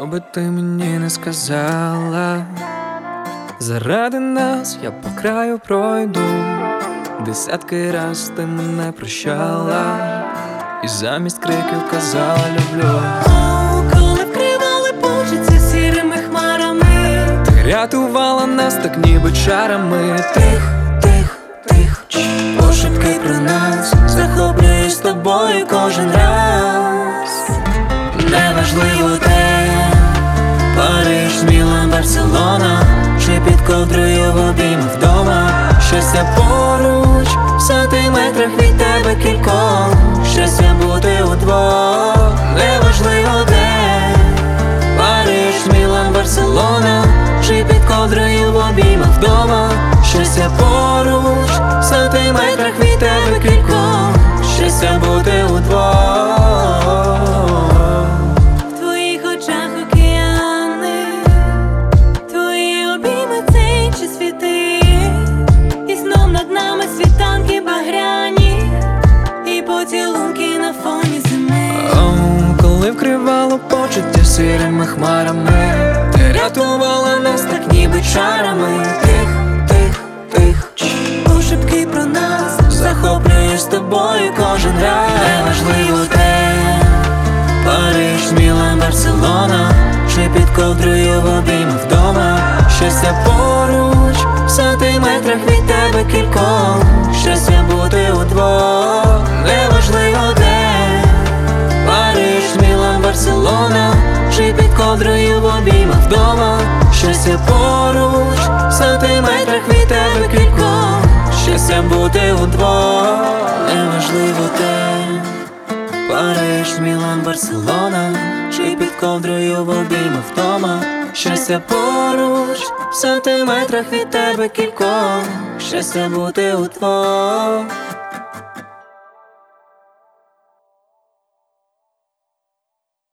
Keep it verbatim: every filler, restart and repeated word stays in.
би ти мені не сказала, заради нас я по краю пройду. Десятки раз ти мене прощала і замість криків казала люблю. О, коли вкривали почуття сірими хмарами, Ти рятувала нас так ніби чарами. тих, тих, тих, пошепки про нас, захоплююсь тобою кожен раз. Неважливо де, Париж, Мілан, Барселона, чи під ковдрою в обіймах вдома. Щастя поруч, в сантиметрах від тебе кількох. Щастя бути удвох, неважливо де, Париж, Мілан, Барселона, чи під ковдрою в обіймах вдома. Щастя поруч, в сантиметрах від тебе кількох. Щастя бути удвох. В твоїх очах океани, твої обійми це інші світи, і знов над нами світанки багряні, і поцілунки на фоні зими. О, коли вкривало почуття сірими хмарами, ти рятувала нас так ніби чарами. Тих, тих, тих, пошепки про нас, захоплююсь тобою кожен раз. Неважливо де, Париж, Мілан, Барселона, чи під ковдрою в обіймах вдома. Щастя поруч, в сантиметрах від тебе кількох. Щастя бути удвох, неважливо де, Париж, Мілан, Барселона, чи під ковдрою в обіймах вдома. Щастя поруч, в сантиметрах від тебе кількох. Щастя бути удвох, неважливо де, Париж, Мілан, Барселона, чи під ковдрою в обіймах вдома. Щастя поруч, в сантиметрах від тебе кількох. Щастя бути удвох.